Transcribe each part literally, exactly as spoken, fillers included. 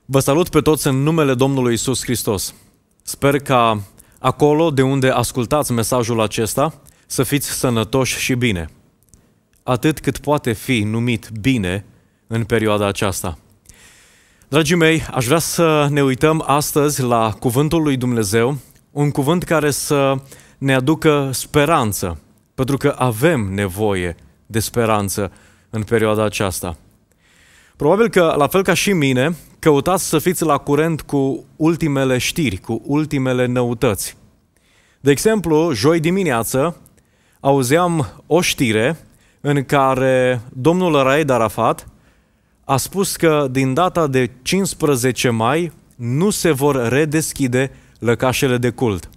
Vă salut pe toți în numele Domnului Iisus Hristos. Sper ca acolo de unde ascultați mesajul acesta să fiți sănătoși și bine. Atât cât poate fi numit bine în perioada aceasta. Dragii mei, aș vrea să ne uităm astăzi la Cuvântul lui Dumnezeu, un cuvânt care să ne aducă speranță, pentru că avem nevoie de speranță în perioada aceasta. Probabil că, la fel ca și mine, căutați să fiți la curent cu ultimele știri, cu ultimele noutăți. De exemplu, joi dimineață auzeam o știre în care domnul Raed Arafat a spus că din data de cincisprezece mai nu se vor redeschide lăcașele de cult.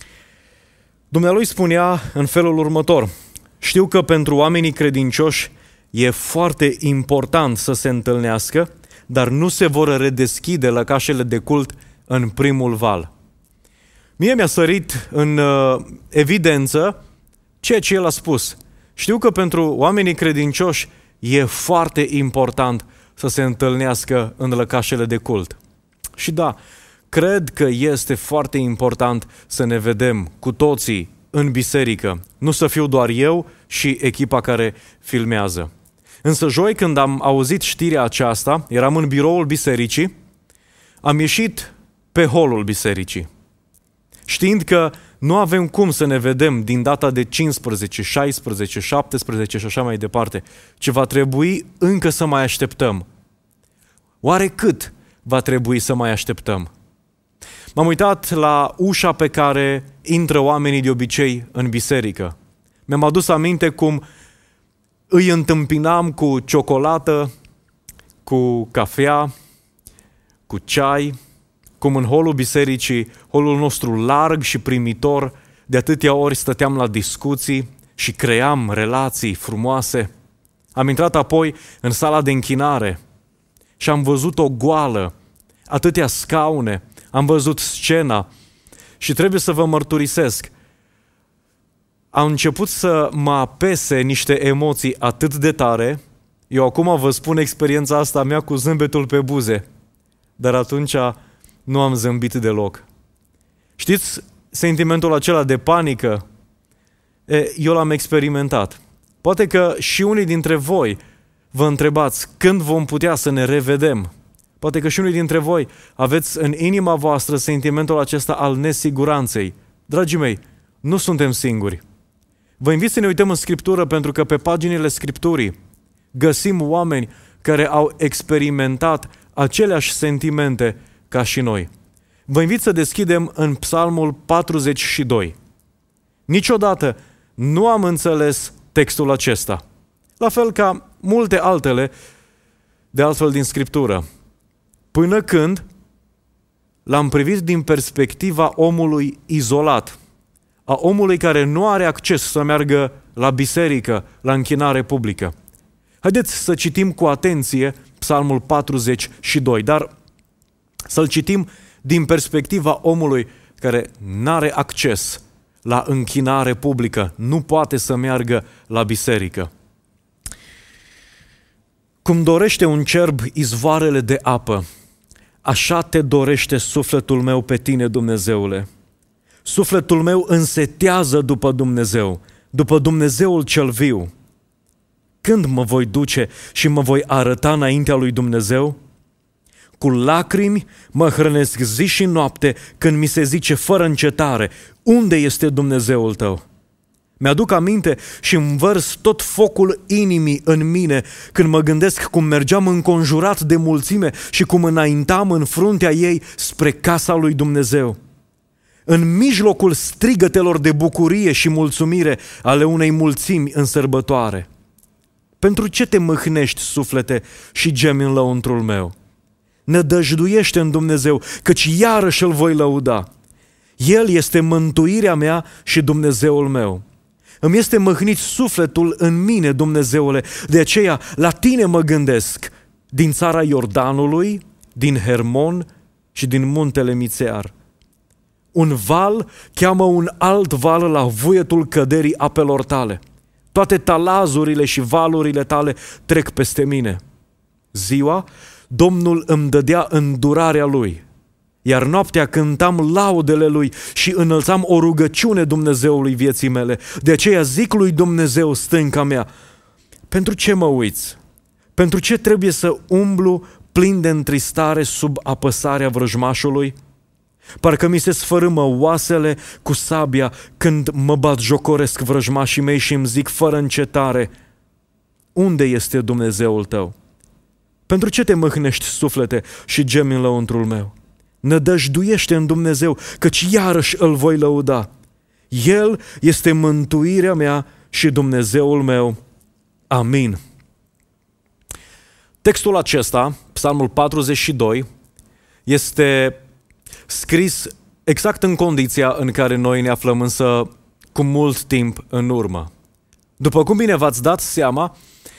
Dumnealui spunea în felul următor: știu că pentru oamenii credincioși e foarte important să se întâlnească, dar nu se vor redeschide lăcașele de cult în primul val. Mie mi-a sărit în uh, evidență ceea ce el a spus. Știu că pentru oamenii credincioși e foarte important să se întâlnească în lăcașele de cult. Și da, cred că este foarte important să ne vedem cu toții în biserică, nu să fiu doar eu și echipa care filmează. Însă joi, când am auzit știrea aceasta, eram în biroul bisericii, am ieșit pe holul bisericii, știind că nu avem cum să ne vedem din data de cincisprezece, șaisprezece, șaptesprezece și așa mai departe, ci va trebui încă să mai așteptăm. Oare cât va trebui să mai așteptăm? M-am uitat la ușa pe care intră oamenii de obicei în biserică. Mi-am adus aminte cum îi întâmpinam cu ciocolată, cu cafea, cu ceai, cum în holul bisericii, holul nostru larg și primitor, de atâtea ori stăteam la discuții și cream relații frumoase. Am intrat apoi în sala de închinare și am văzut o goală, atâtea scaune, am văzut scena și trebuie să vă mărturisesc, au început să mă apese niște emoții atât de tare. Eu acum vă spun experiența asta mea cu zâmbetul pe buze, dar atunci nu am zâmbit deloc. Știți sentimentul acela de panică? E, eu l-am experimentat. Poate că și unii dintre voi vă întrebați când vom putea să ne revedem. Poate că și unii dintre voi aveți în inima voastră sentimentul acesta al nesiguranței. Dragii mei, nu suntem singuri. Vă invit să ne uităm în Scriptură, pentru că pe paginile Scripturii găsim oameni care au experimentat aceleași sentimente ca și noi. Vă invit să deschidem în Psalmul patruzeci și doi. Niciodată nu am înțeles textul acesta, la fel ca multe altele de altfel din Scriptură, până când l-am privit din perspectiva omului izolat, a omului care nu are acces să meargă la biserică, la închinare publică. Haideți să citim cu atenție Psalmul patruzeci și doi, dar să-l citim din perspectiva omului care nu are acces la închinare publică, nu poate să meargă la biserică. Cum dorește un cerb izvoarele de apă, așa te dorește sufletul meu pe tine, Dumnezeule. Sufletul meu însetează după Dumnezeu, după Dumnezeul cel viu. Când mă voi duce și mă voi arăta înaintea lui Dumnezeu? Cu lacrimi mă hrănesc zi și noapte când mi se zice fără încetare: unde este Dumnezeul tău? Mi-aduc aminte și îmi vărs tot focul inimii în mine când mă gândesc cum mergeam înconjurat de mulțime și cum înaintam în fruntea ei spre casa lui Dumnezeu. În mijlocul strigătelor de bucurie și mulțumire ale unei mulțimi în sărbătoare. Pentru ce te mâhnești, suflete, și gemi în lăuntrul meu? Nădăjduiește în Dumnezeu, căci iarăși îl voi lăuda. El este mântuirea mea și Dumnezeul meu. Îmi este mâhnit sufletul în mine, Dumnezeule, de aceea la tine mă gândesc, din țara Iordanului, din Hermon și din muntele Mițear. Un val cheamă un alt val la vuietul căderii apelor tale. Toate talazurile și valurile tale trec peste mine. Ziua Domnul îmi dădea îndurarea Lui, iar noaptea cântam laudele Lui și înălțam o rugăciune Dumnezeului vieții mele. De aceea zic lui Dumnezeu, stânca mea, pentru ce mă uiți? Pentru ce trebuie să umblu plin de întristare sub apăsarea vrăjmașului? Parcă mi se sfărâmă oasele cu sabia când mă batjocoresc vrăjmașii mei și îmi zic fără încetare, unde este Dumnezeul tău? Pentru ce te mâhnești, suflete, și gemi în lăuntrul meu? Nădăjduiește în Dumnezeu, căci iarăși îl voi lăuda. El este mântuirea mea și Dumnezeul meu. Amin. Textul acesta, Psalmul patruzeci și doi, este scris exact în condiția în care noi ne aflăm, însă cu mult timp în urmă. După cum bine v-ați dat seama,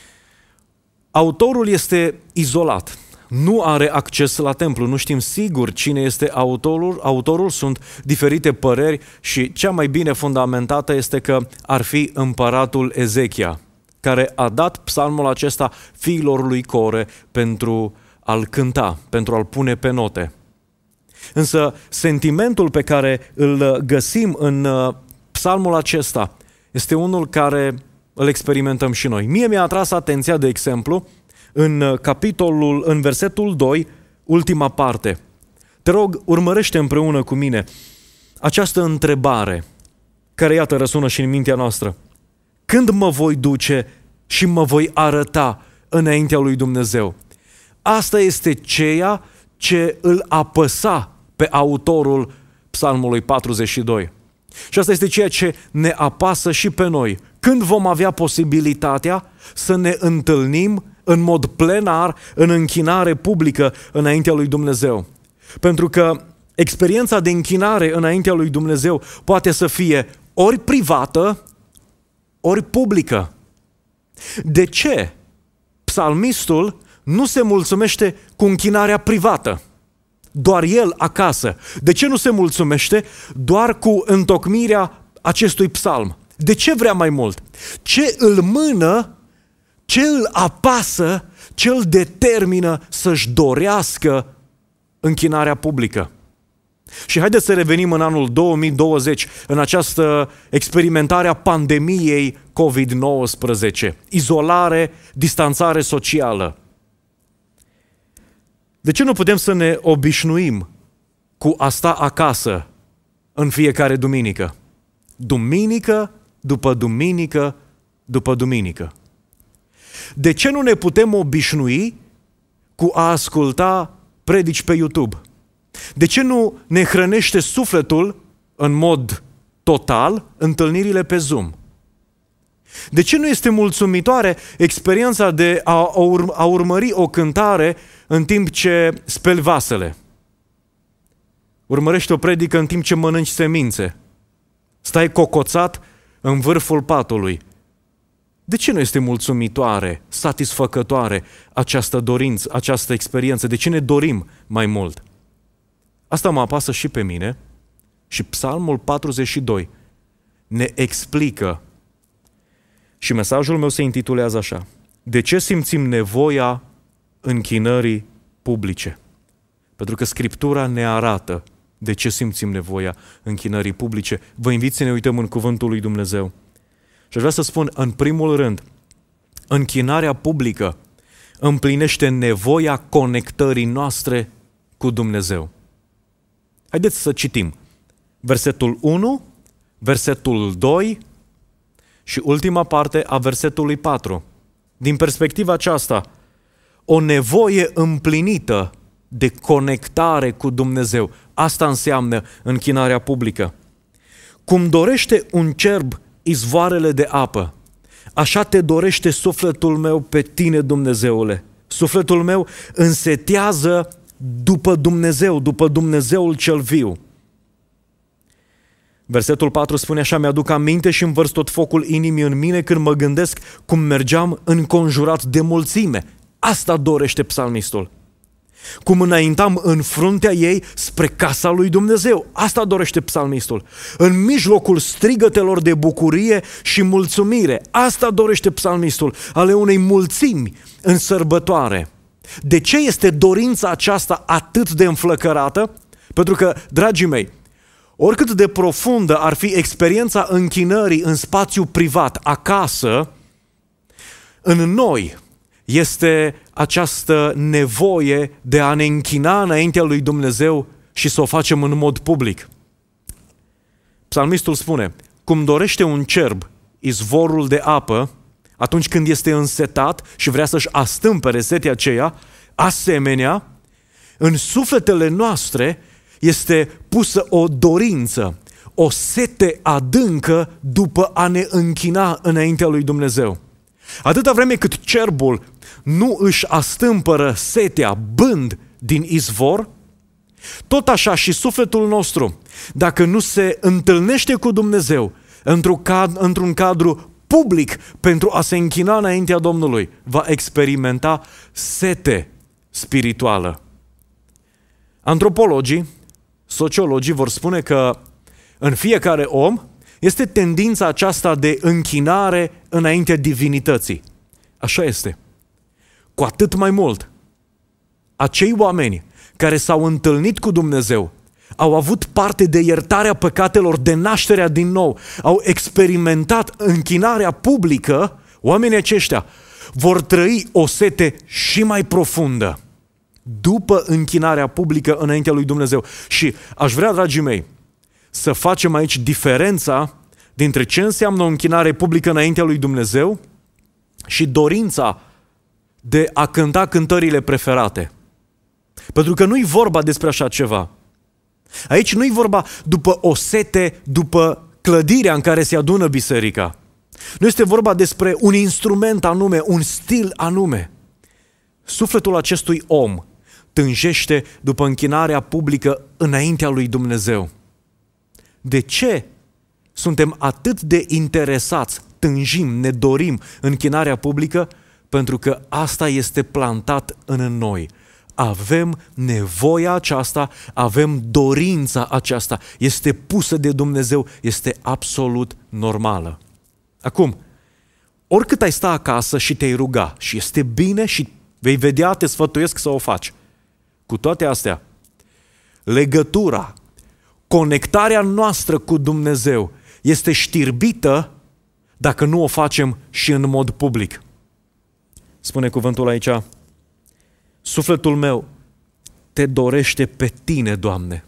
autorul este izolat. Nu are acces la templu, nu știm sigur cine este autorul, autorul, sunt diferite păreri și cea mai bine fundamentată este că ar fi împăratul Ezechia, care a dat psalmul acesta fiilor lui Core pentru a-l cânta, pentru a-l pune pe note. Însă sentimentul pe care îl găsim în psalmul acesta este unul care îl experimentăm și noi. Mie mi-a atras atenția, de exemplu, în capitolul, în versetul doi, ultima parte. Te rog, urmărește împreună cu mine această întrebare care, iată, răsună și în mintea noastră. Când mă voi duce și mă voi arăta înaintea lui Dumnezeu? Asta este ceea ce îl apăsa pe autorul Psalmului patruzeci și doi. Și asta este ceea ce ne apasă și pe noi. Când vom avea posibilitatea să ne întâlnim în mod plenar, în închinare publică înaintea lui Dumnezeu. Pentru că experiența de închinare înaintea lui Dumnezeu poate să fie ori privată, ori publică. De ce psalmistul nu se mulțumește cu închinarea privată? Doar el acasă. De ce nu se mulțumește doar cu întocmirea acestui psalm? De ce vrea mai mult? Ce îl mână, ce îl apasă, ce îl determină să-și dorească închinarea publică? Și haideți să revenim în anul două mii douăzeci, în această experimentare a pandemiei covid nouăsprezece. Izolare, distanțare socială. De ce nu putem să ne obișnuim cu a sta acasă în fiecare duminică? Duminică după duminică după duminică. De ce nu ne putem obișnui cu a asculta predici pe YouTube? De ce nu ne hrănește sufletul în mod total întâlnirile pe Zoom? De ce nu este mulțumitoare experiența de a, a urmări o cântare în timp ce speli vasele? Urmărești o predică în timp ce mănânci semințe. Stai cocoțat în vârful patului. De ce nu este mulțumitoare, satisfăcătoare această dorință, această experiență? De ce ne dorim mai mult? Asta mă apasă și pe mine și Psalmul patruzeci și doi ne explică și mesajul meu se intitulează așa: de ce simțim nevoia închinării publice? Pentru că Scriptura ne arată de ce simțim nevoia închinării publice. Vă invit să ne uităm în cuvântul lui Dumnezeu. Și aș vrea să spun, în primul rând, închinarea publică împlinește nevoia conectării noastre cu Dumnezeu. Haideți să citim versetul unu, versetul doi și ultima parte a versetului patru. Din perspectiva aceasta, o nevoie împlinită de conectare cu Dumnezeu. Asta înseamnă închinarea publică. Cum dorește un cerb izvoarele de apă, așa te dorește sufletul meu pe tine, Dumnezeule. Sufletul meu însetează după Dumnezeu, după Dumnezeul cel viu. Versetul patru spune așa: mi-aduc aminte și învărs tot focul inimii în mine când mă gândesc cum mergeam înconjurat de mulțime. Asta dorește psalmistul. Cum înaintam în fruntea ei spre casa lui Dumnezeu. Asta dorește psalmistul. În mijlocul strigătelor de bucurie și mulțumire. Asta dorește psalmistul, ale unei mulțimi în sărbătoare. De ce este dorința aceasta atât de înflăcărată? Pentru că, dragii mei, oricât de profundă ar fi experiența închinării în spațiu privat, acasă, în noi este această nevoie de a ne închina înaintea lui Dumnezeu și să o facem în mod public. Psalmistul spune, cum dorește un cerb izvorul de apă, atunci când este însetat și vrea să-și astâmpere setea aceea, asemenea, în sufletele noastre este pusă o dorință, o sete adâncă după a ne închina înaintea lui Dumnezeu. Atâta vreme cât cerbul nu își astâmpără setea bând din izvor, tot așa și sufletul nostru, dacă nu se întâlnește cu Dumnezeu într-un cadru, într-un cadru public pentru a se închina înaintea Domnului, va experimenta sete spirituală. Antropologii, sociologii vor spune că în fiecare om este tendința aceasta de închinare înaintea divinității. Așa este. Cu atât mai mult, acei oameni care s-au întâlnit cu Dumnezeu, au avut parte de iertarea păcatelor, de nașterea din nou, au experimentat închinarea publică, oamenii aceștia vor trăi o sete și mai profundă după închinarea publică înaintea lui Dumnezeu. Și aș vrea, dragii mei, să facem aici diferența dintre ce înseamnă o închinare publică înaintea lui Dumnezeu și dorința de a cânta cântările preferate. Pentru că nu-i vorba despre așa ceva. Aici nu-i vorba după o sete, după clădirea în care se adună biserica. Nu este vorba despre un instrument anume, un stil anume. Sufletul acestui om tânjește după închinarea publică înaintea lui Dumnezeu. De ce suntem atât de interesați, tânjim, ne dorim închinarea publică? Pentru că asta este plantat în noi. Avem nevoia aceasta, avem dorința aceasta, este pusă de Dumnezeu, este absolut normală. Acum, oricât ai sta acasă și te-ai ruga și este bine și vei vedea, te sfătuiesc să o faci. Cu toate astea, legătura, conectarea noastră cu Dumnezeu este știrbită dacă nu o facem și în mod public. Spune cuvântul aici, sufletul meu te dorește pe tine, Doamne.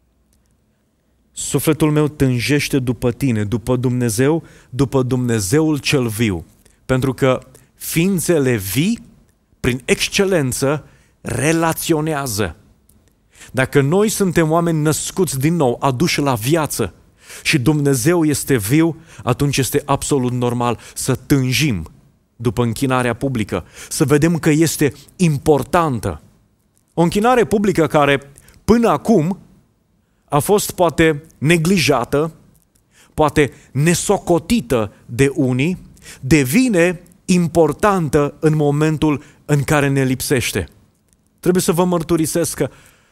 Sufletul meu tânjește după tine, după Dumnezeu, după Dumnezeul cel viu. Pentru că ființele vii, prin excelență, relaționează. Dacă noi suntem oameni născuți din nou, aduși la viață și Dumnezeu este viu, atunci este absolut normal să tânjim după închinarea publică, să vedem că este importantă. O închinare publică care până acum a fost poate neglijată, poate nesocotită de unii, devine importantă în momentul în care ne lipsește. Trebuie să vă mărturisesc că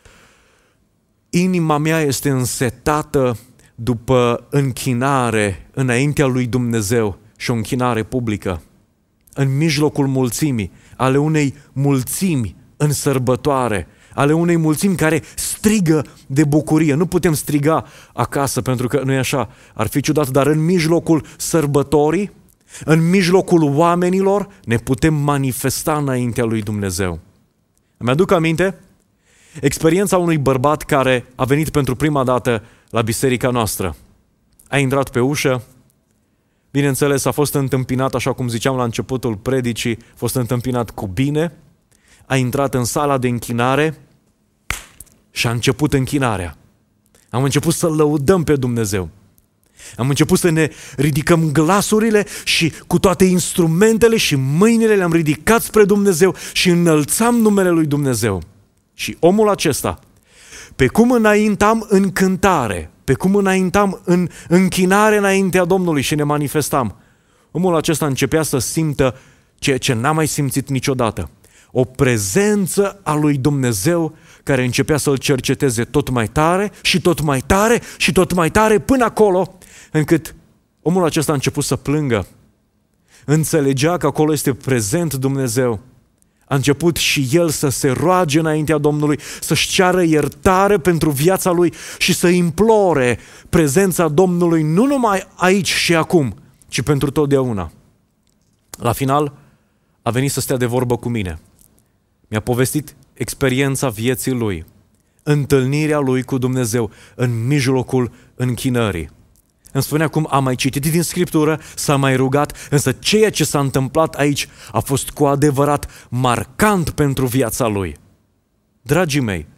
inima mea este însetată după închinare înaintea lui Dumnezeu și o închinare publică. În mijlocul mulțimii, ale unei mulțimi în sărbătoare, ale unei mulțimi care strigă de bucurie. Nu putem striga acasă pentru că nu e așa, ar fi ciudat, dar în mijlocul sărbătorii, în mijlocul oamenilor, ne putem manifesta înaintea lui Dumnezeu. Îmi aduc aminte experiența unui bărbat care a venit pentru prima dată la biserica noastră. A intrat pe ușă, bineînțeles a fost întâmpinat, așa cum ziceam la începutul predicii, a fost întâmpinat cu bine, a intrat în sala de închinare și a început închinarea. Am început să lăudăm pe Dumnezeu. Am început să ne ridicăm glasurile și cu toate instrumentele și mâinile le-am ridicat spre Dumnezeu și înălțam numele lui Dumnezeu. Și omul acesta, pe cum înaintam în cântare, pe cum înaintam în închinare înaintea Domnului și ne manifestam, omul acesta începea să simtă ceea ce n-a mai simțit niciodată. O prezență a lui Dumnezeu care începea să-l cerceteze tot mai tare și tot mai tare și tot mai tare până acolo, încât omul acesta a început să plângă. Înțelegea că acolo este prezent Dumnezeu. A început și el să se roage înaintea Domnului, să-și ceară iertare pentru viața lui și să implore prezența Domnului nu numai aici și acum, ci pentru totdeauna. La final a venit să stea de vorbă cu mine. Mi-a povestit experiența vieții lui, întâlnirea lui cu Dumnezeu în mijlocul închinării. Îmi spunea cum a mai citit din Scriptură, s-a mai rugat, însă ceea ce s-a întâmplat aici a fost cu adevărat marcant pentru viața lui. Dragii mei,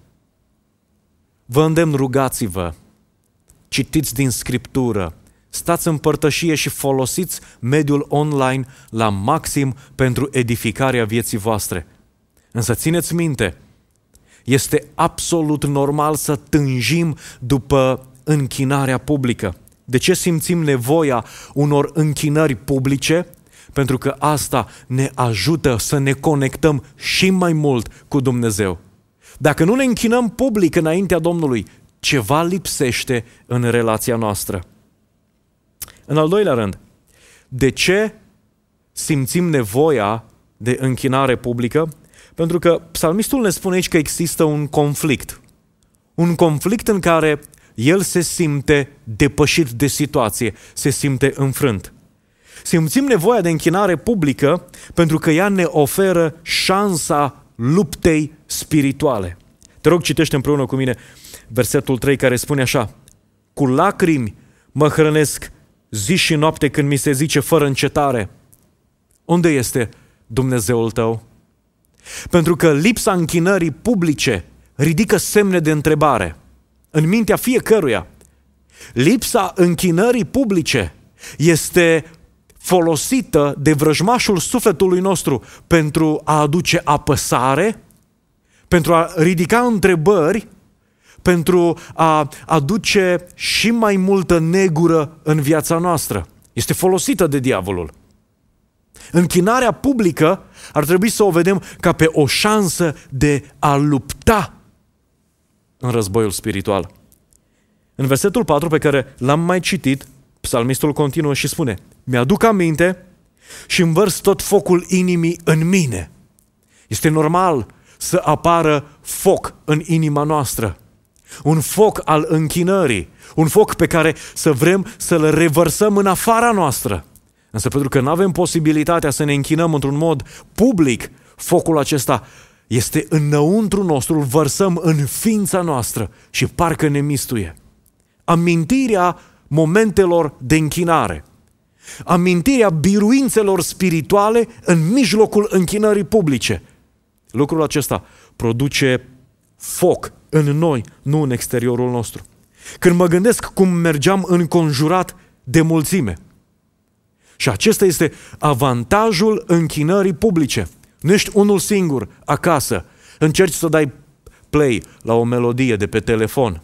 vă îndemn, rugați-vă, citiți din Scriptură, stați în părtășie și folosiți mediul online la maxim pentru edificarea vieții voastre. Însă țineți minte, este absolut normal să tânjim după închinarea publică. De ce simțim nevoia unor închinări publice? Pentru că asta ne ajută să ne conectăm și mai mult cu Dumnezeu. Dacă nu ne închinăm public înaintea Domnului, ceva lipsește în relația noastră. În al doilea rând, de ce simțim nevoia de închinare publică? Pentru că psalmistul ne spune aici că există un conflict. Un conflict în care el se simte depășit de situație, se simte înfrânt. Simțim nevoia de închinare publică pentru că ea ne oferă șansa luptei spirituale. Te rog, citește împreună cu mine versetul trei care spune așa: cu lacrimi mă hrănesc zi și noapte când mi se zice fără încetare: unde este Dumnezeul tău? Pentru că lipsa închinării publice ridică semne de întrebare în mintea fiecăruia. Lipsa închinării publice este folosită de vrăjmașul sufletului nostru pentru a aduce apăsare, pentru a ridica întrebări, pentru a aduce și mai multă negură în viața noastră. Este folosită de diavolul. Închinarea publică ar trebui să o vedem ca pe o șansă de a lupta în războiul spiritual. În versetul patru pe care l-am mai citit, psalmistul continuă și spune: mi-aduc aminte și învărs tot focul inimii în mine. Este normal să apară foc în inima noastră. Un foc al închinării, un foc pe care să vrem să-l revărsăm în afara noastră. Însă pentru că nu avem posibilitatea să ne închinăm într-un mod public, focul acesta este înăuntru nostru, îl vărsăm în ființa noastră și parcă ne mistuie. Amintirea momentelor de închinare, amintirea biruințelor spirituale în mijlocul închinării publice. Lucrul acesta produce foc în noi, nu în exteriorul nostru. Când mă gândesc cum mergeam înconjurat de mulțime, și acesta este avantajul închinării publice. Nu ești unul singur acasă, încerci să dai play la o melodie de pe telefon.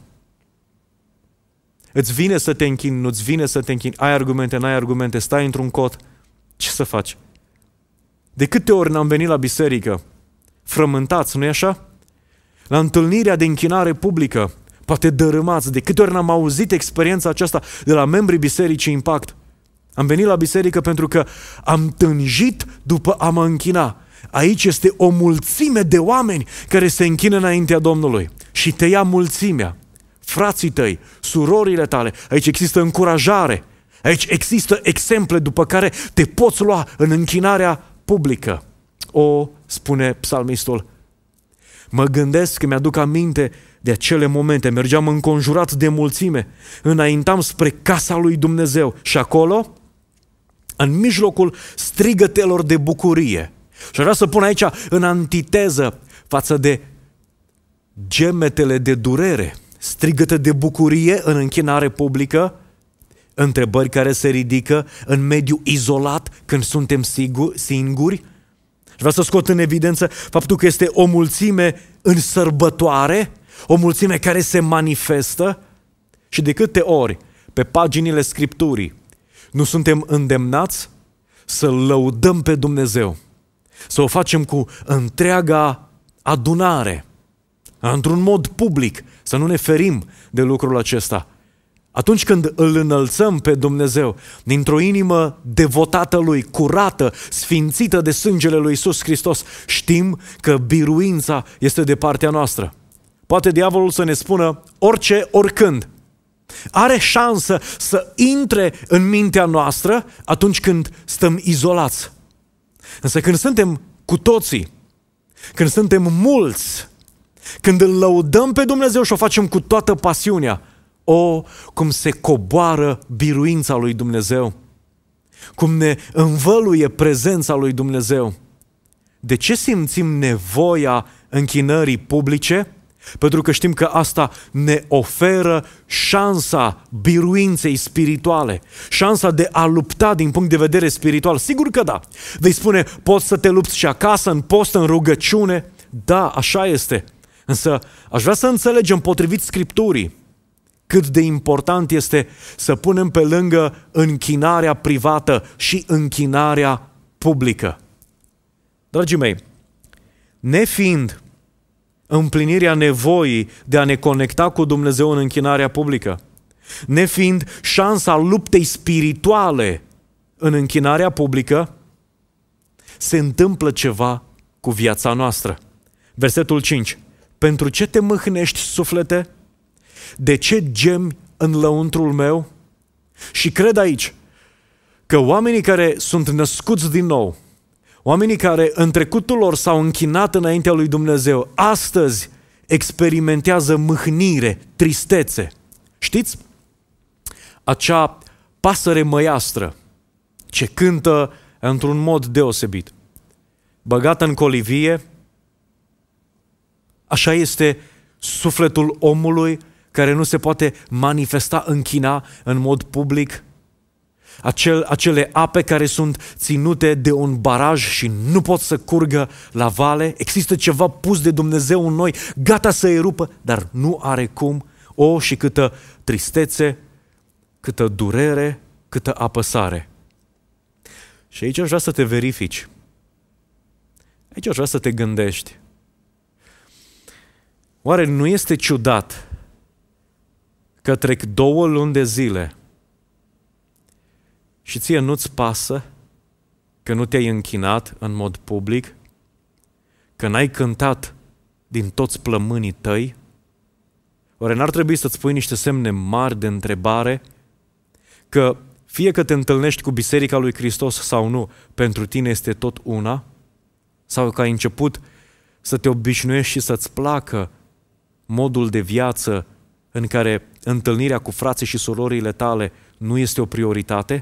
Îți vine să te închini, nu-ți vine să te închini, ai argumente, n-ai argumente, stai într-un cot. Ce să faci? De câte ori n-am venit la biserică frământați, nu-i așa? La întâlnirea de închinare publică, poate dărâmați, de câte ori n-am auzit experiența aceasta de la membrii Bisericii Impact. Am venit la biserică pentru că am tânjit după a mă închina. Aici este o mulțime de oameni care se închină înaintea Domnului și te ia mulțimea. Frații tăi, surorile tale, aici există încurajare, aici există exemple după care te poți lua în închinarea publică. O, spune psalmistul, mă gândesc că mi-aduc aminte de acele momente, mergeam înconjurat de mulțime, înaintam spre casa lui Dumnezeu și acolo, în mijlocul strigătelor de bucurie, și vreau să pun aici în antiteză față de gemetele de durere, strigăte de bucurie în închinare publică, întrebări care se ridică în mediul izolat când suntem singuri. Și vreau să scot în evidență faptul că este o mulțime în sărbătoare, o mulțime care se manifestă și de câte ori pe paginile Scripturii nu suntem îndemnați să lăudăm pe Dumnezeu, să o facem cu întreaga adunare, într-un mod public, să nu ne ferim de lucrul acesta. Atunci când îl înălțăm pe Dumnezeu dintr-o inimă devotată Lui, curată, sfințită de sângele Lui Iisus Hristos, știm că biruința este de partea noastră. Poate diavolul să ne spună orice, oricând. Are șansă să intre în mintea noastră atunci când stăm izolați. Însă când suntem cu toții, când suntem mulți, când îl lăudăm pe Dumnezeu și o facem cu toată pasiunea, o, cum se coboară biruința lui Dumnezeu, cum ne învăluie prezența lui Dumnezeu. De ce simțim nevoia închinării publice? Pentru că știm că asta ne oferă șansa biruinței spirituale, șansa de a lupta din punct de vedere spiritual. Sigur că da. Vei spune, poți să te lupți și acasă, în post, în rugăciune. Da, așa este. Însă aș vrea să înțelegem potrivit Scripturii cât de important este să punem pe lângă închinarea privată și închinarea publică. Dragii mei, nefiind împlinirea nevoii de a ne conecta cu Dumnezeu în închinarea publică, nefiind șansa luptei spirituale în închinarea publică, se întâmplă ceva cu viața noastră. Versetul cinci. Pentru ce te mâhnești, suflete? De ce gemi în lăuntrul meu? Și cred aici că oamenii care sunt născuți din nou, oamenii care în trecutul lor s-au închinat înaintea lui Dumnezeu, astăzi experimentează mâhnire, tristețe. Știți? Acea pasăre măiastră ce cântă într-un mod deosebit, băgată în colivie, așa este sufletul omului care nu se poate manifesta, închina în mod public. Acel, acele ape care sunt ținute de un baraj și nu pot să curgă la vale. Există ceva pus de Dumnezeu în noi, gata să erupă, dar nu are cum. O, și câtă tristețe, câtă durere, câtă apăsare. Și aici aș vrea să te verifici. Aici aș vrea să te gândești. Oare nu este ciudat că trec două luni de zile și ție nu-ți pasă că nu te-ai închinat în mod public, că n-ai cântat din toți plămânii tăi? Oare n-ar trebui să-ți pui niște semne mari de întrebare că fie că te întâlnești cu Biserica lui Hristos sau nu, pentru tine este tot una? Sau că ai început să te obișnuiești și să-ți placă modul de viață în care întâlnirea cu frații și surorile tale nu este o prioritate?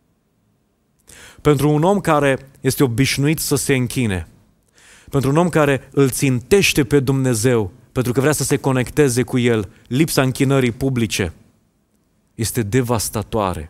Pentru un om care este obișnuit să se închine, pentru un om care îl țintește pe Dumnezeu, pentru că vrea să se conecteze cu El, lipsa închinării publice este devastatoare.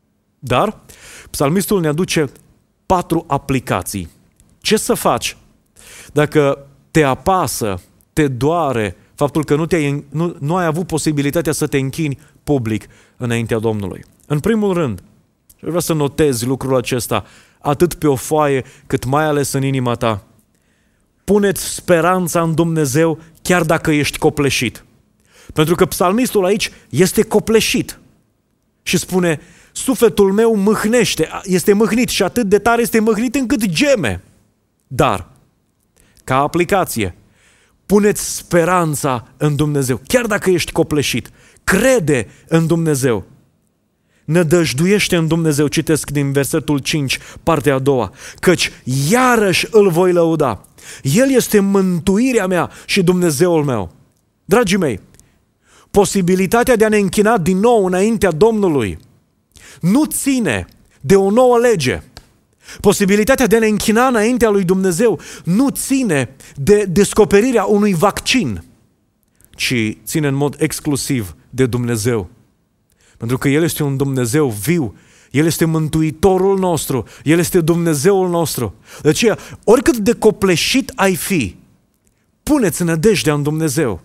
Dar psalmistul ne aduce patru aplicații. Ce să faci dacă te apasă, te doare faptul că nu, te-ai, nu, nu ai avut posibilitatea să te închini public înaintea Domnului? În primul rând, vreau să notezi lucrul acesta atât pe o foaie cât mai ales în inima ta. Pune-ți speranța în Dumnezeu chiar dacă ești copleșit. Pentru că psalmistul aici este copleșit și spune, sufletul meu mâhnește, este mâhnit și atât de tare este mâhnit încât geme. Dar, ca aplicație, pune-ți speranța în Dumnezeu, chiar dacă ești copleșit. Crede în Dumnezeu. Nădăjduiește în Dumnezeu, citesc din versetul cinci, partea a doua, căci iarăși îl voi lăuda. El este mântuirea mea și Dumnezeul meu. Dragii mei, posibilitatea de a ne închina din nou înaintea Domnului nu ține de o nouă lege. Posibilitatea de a ne închina înaintea lui Dumnezeu nu ține de descoperirea unui vaccin, ci ține în mod exclusiv de Dumnezeu. Pentru că El este un Dumnezeu viu, El este Mântuitorul nostru, El este Dumnezeul nostru. De aceea, oricât de copleșit ai fi, pune-ți nădejdea în Dumnezeu.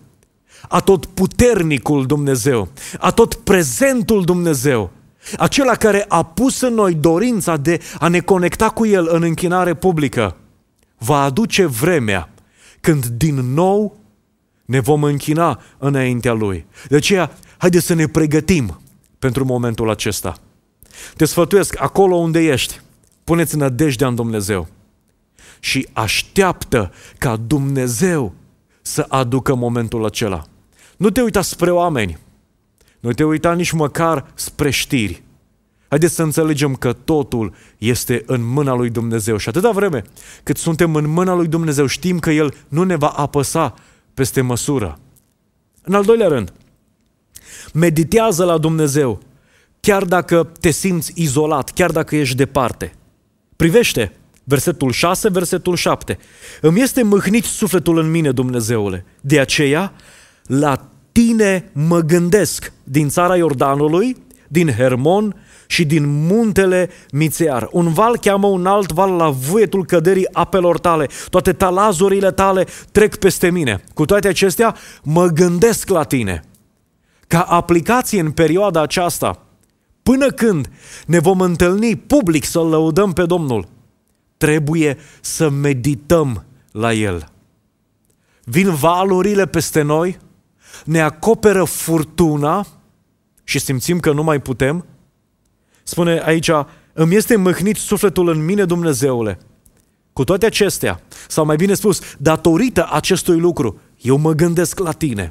Atotputernicul Dumnezeu, atotprezentul Dumnezeu, acela care a pus în noi dorința de a ne conecta cu El în închinare publică, va aduce vremea când din nou ne vom închina înaintea Lui. De aceea, haideți să ne pregătim pentru momentul acesta. Te sfătuiesc, acolo unde ești, puneți nădejdea în Dumnezeu și așteaptă ca Dumnezeu să aducă momentul acela. Nu te uita spre oameni, nu te uita nici măcar spre știri. Haideți să înțelegem că totul este în mâna lui Dumnezeu și atâta vreme cât suntem în mâna lui Dumnezeu, știm că El nu ne va apăsa peste măsură. În al doilea rând, meditează la Dumnezeu, chiar dacă te simți izolat, chiar dacă ești departe. Privește versetul șase, versetul șapte. Îmi este mâhnit sufletul în mine, Dumnezeule, de aceea la tine mă gândesc din țara Iordanului, din Hermon și din muntele Mițear. Un val cheamă un alt val la vuietul căderii apelor tale. Toate talazurile tale trec peste mine. Cu toate acestea, mă gândesc la tine. Ca aplicație în perioada aceasta, până când ne vom întâlni public să-L lăudăm pe Domnul, trebuie să medităm la El. Vin valurile peste noi, ne acoperă furtuna și simțim că nu mai putem. Spune aici, îmi este mâhnit sufletul în mine, Dumnezeule. Cu toate acestea, sau mai bine spus, datorită acestui lucru, eu mă gândesc la tine.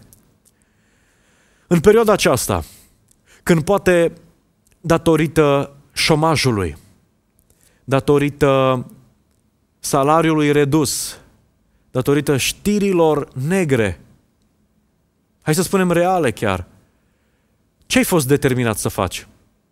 În perioada aceasta, când poate datorită șomajului, datorită salariului redus, datorită știrilor negre, hai să spunem reale chiar, ce ai fost determinat să faci?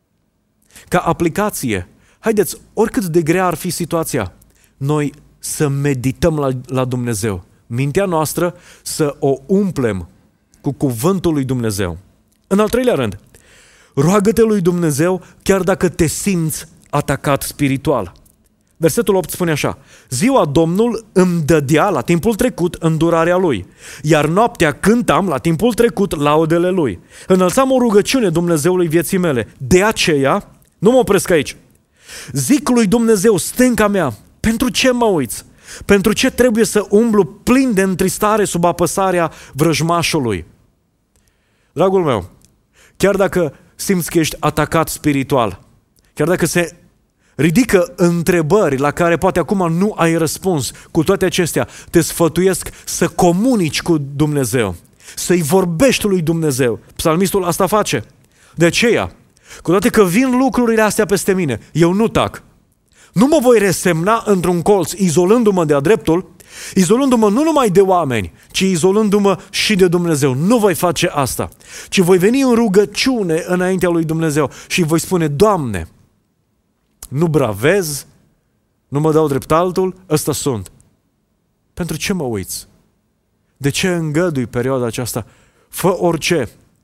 Ca aplicație, haideți, oricât de grea ar fi situația, noi să medităm la, la Dumnezeu. Mintea noastră să o umplem cu cuvântul lui Dumnezeu. În al treilea rând, roagă-te lui Dumnezeu chiar dacă te simți atacat spiritual. Versetul opt spune așa, ziua Domnul îmi dădea la timpul trecut îndurarea Lui, iar noaptea cântam la timpul trecut laudele Lui. Înălțam o rugăciune Dumnezeului vieții mele. De aceea, nu mă opresc aici, zic lui Dumnezeu, stânca mea, pentru ce mă uiți? Pentru ce trebuie să umblu plin de întristare sub apăsarea vrăjmașului? Dragul meu, chiar dacă simți că ești atacat spiritual, chiar dacă se ridică întrebări la care poate acum nu ai răspuns, cu toate acestea te sfătuiesc să comunici cu Dumnezeu, să-i vorbești lui Dumnezeu. Psalmistul asta face. De aceea, cu toate că vin lucrurile astea peste mine, eu nu tac. Nu mă voi resemna într-un colț, izolându-mă de-a dreptul, izolându-mă nu numai de oameni, ci izolându-mă și de Dumnezeu. Nu voi face asta, ci voi veni în rugăciune înaintea lui Dumnezeu și voi spune, Doamne, nu bravez, nu mă dau drept altul, ăsta sunt. Pentru ce mă uiți? De ce îngădui perioada aceasta? Fă orice,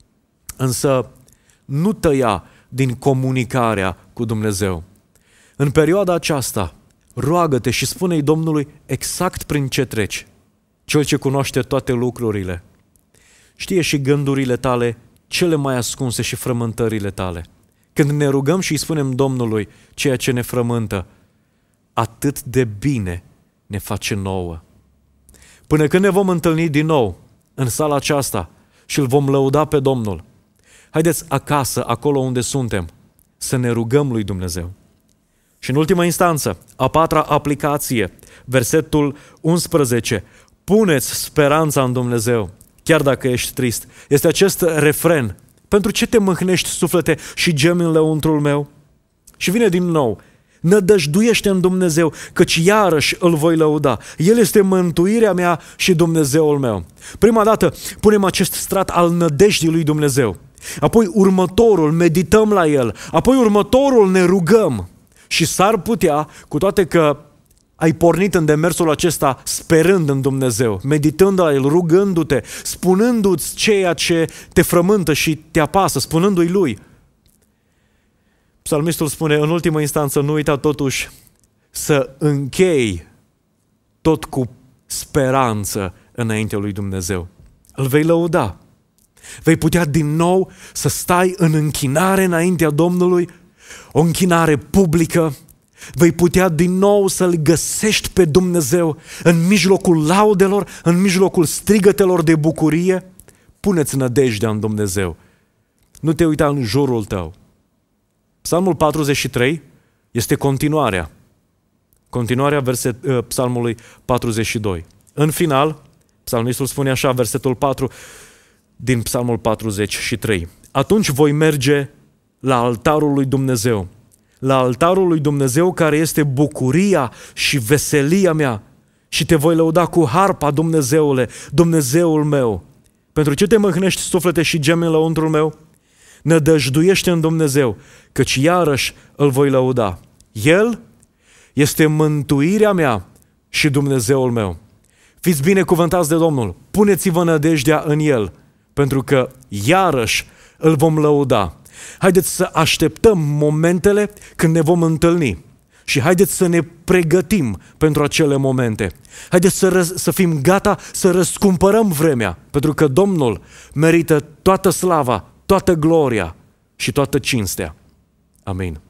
însă nu tăia din comunicarea cu Dumnezeu. În perioada aceasta, roagă-te și spune-i Domnului exact prin ce treci. Cel ce cunoaște toate lucrurile. Știe și gândurile tale cele mai ascunse și frământările tale. Când ne rugăm și îi spunem Domnului ceea ce ne frământă, atât de bine ne face nouă. Până când ne vom întâlni din nou în sala aceasta și îl vom lăuda pe Domnul, haideți acasă, acolo unde suntem, să ne rugăm lui Dumnezeu. Și în ultima instanță, a patra aplicație, versetul unsprezece, puneți speranța în Dumnezeu, chiar dacă ești trist. Este acest refren. Pentru ce te mâhnești, suflete, și gemi în lăuntrul meu? Și vine din nou, nădăjduiește în Dumnezeu, căci iarăși îl voi lăuda. El este mântuirea mea și Dumnezeul meu. Prima dată punem acest strat al nădejdii lui Dumnezeu. Apoi următorul, medităm la el. Apoi următorul, ne rugăm. Și s-ar putea, cu toate că ai pornit în demersul acesta sperând în Dumnezeu, meditând la El, rugându-te, spunându-ți ceea ce te frământă și te apasă, spunându-i Lui. Psalmistul spune, în ultimă instanță, nu uita totuși să închei tot cu speranță înaintea lui Dumnezeu. Îl vei lăuda. Vei putea din nou să stai în închinare înaintea Domnului, o închinare publică. Vei putea din nou să-L găsești pe Dumnezeu în mijlocul laudelor, în mijlocul strigătelor de bucurie. Puneți nădejdea în Dumnezeu. Nu te uita în jurul tău. Psalmul patruzeci și trei este continuarea. Continuarea verset, uh, psalmului patruzeci și doi. În final, psalmistul spune așa, versetul patru din psalmul patruzeci și trei. Atunci voi merge la altarul lui Dumnezeu. La altarul lui Dumnezeu care este bucuria și veselia mea. Și te voi lăuda cu harpa, Dumnezeule, Dumnezeul meu. Pentru ce te mâhnești, suflete, și gemi în lăuntrul meu? Nădăjduiește în Dumnezeu, căci iarăși îl voi lăuda. El este mântuirea mea și Dumnezeul meu. Fiți binecuvântați de Domnul, puneți-vă nădejdea în El, pentru că iarăși îl vom lăuda. Haideți să așteptăm momentele când ne vom întâlni și haideți să ne pregătim pentru acele momente. Haideți să, răz, să fim gata să răscumpărăm vremea, pentru că Domnul merită toată slava, toată gloria și toată cinstea. Amin.